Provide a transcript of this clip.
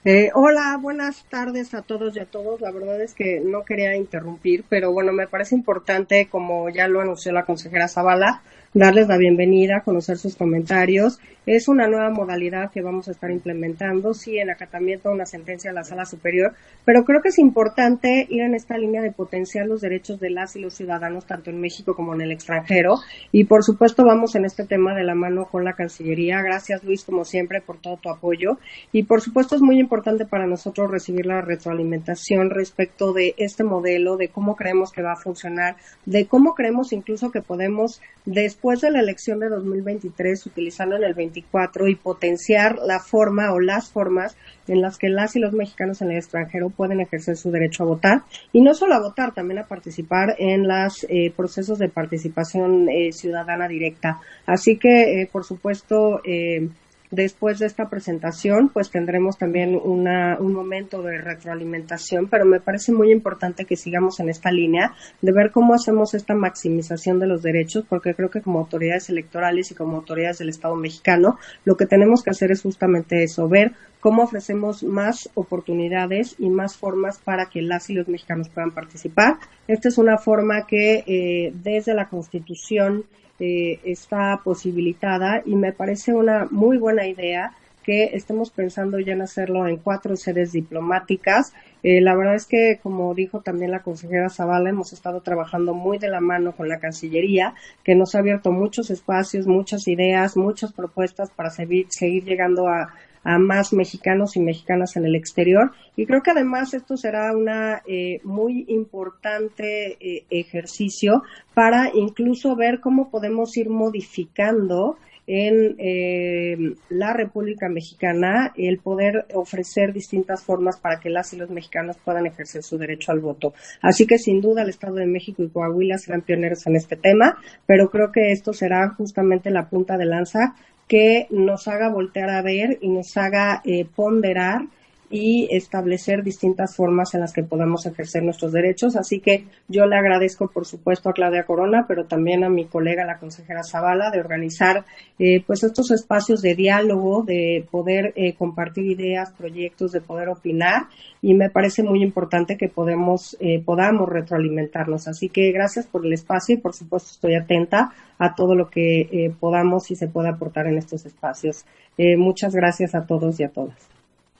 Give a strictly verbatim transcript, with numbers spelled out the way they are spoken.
Eh, hola, buenas tardes a todos y a todos. La verdad es que no quería interrumpir, pero bueno, me parece importante, como ya lo anunció la consejera Zavala, darles la bienvenida, conocer sus comentarios. Es una nueva modalidad que vamos a estar implementando, sí, en acatamiento a una sentencia de la Sala Superior, pero creo que es importante ir en esta línea de potenciar los derechos de las y los ciudadanos, tanto en México como en el extranjero. Y por supuesto vamos en este tema de la mano con la Cancillería. Gracias, Luis, como siempre, por todo tu apoyo. Y por supuesto es muy importante para nosotros recibir la retroalimentación respecto de este modelo, de cómo creemos que va a funcionar, de cómo creemos incluso que podemos, después de la elección de dos mil veintitrés, utilizarlo en el veinticuatro y potenciar la forma o las formas en las que las y los mexicanos en el extranjero pueden ejercer su derecho a votar. Y no solo a votar, también a participar en los eh, procesos de participación eh, ciudadana directa. Así que, eh, por supuesto, eh, después de esta presentación, pues tendremos también una, un momento de retroalimentación, pero me parece muy importante que sigamos en esta línea de ver cómo hacemos esta maximización de los derechos, porque creo que como autoridades electorales y como autoridades del Estado mexicano, lo que tenemos que hacer es justamente eso, ver cómo ofrecemos más oportunidades y más formas para que las y los mexicanos puedan participar. Esta es una forma que eh, desde la Constitución eh, está posibilitada y me parece una muy buena idea que estemos pensando ya en hacerlo en cuatro sedes diplomáticas. Eh, la verdad es que, como dijo también la consejera Zavala, hemos estado trabajando muy de la mano con la Cancillería, que nos ha abierto muchos espacios, muchas ideas, muchas propuestas para seguir, seguir llegando a, a más mexicanos y mexicanas en el exterior. Y creo que además esto será una eh, muy importante eh, ejercicio para incluso ver cómo podemos ir modificando en eh, la República Mexicana el poder ofrecer distintas formas para que las y los mexicanos puedan ejercer su derecho al voto. Así que sin duda el Estado de México y Coahuila serán pioneros en este tema, pero creo que esto será justamente la punta de lanza que nos haga voltear a ver y nos haga eh, ponderar y establecer distintas formas en las que podamos ejercer nuestros derechos. Así que yo le agradezco, por supuesto, a Claudia Corona, pero también a mi colega, la consejera Zavala, de organizar eh, pues estos espacios de diálogo, de poder eh, compartir ideas, proyectos, de poder opinar, y me parece muy importante que podemos, eh, podamos retroalimentarnos. Así que gracias por el espacio y, por supuesto, estoy atenta a todo lo que eh, podamos y se pueda aportar en estos espacios. Eh, muchas gracias a todos y a todas.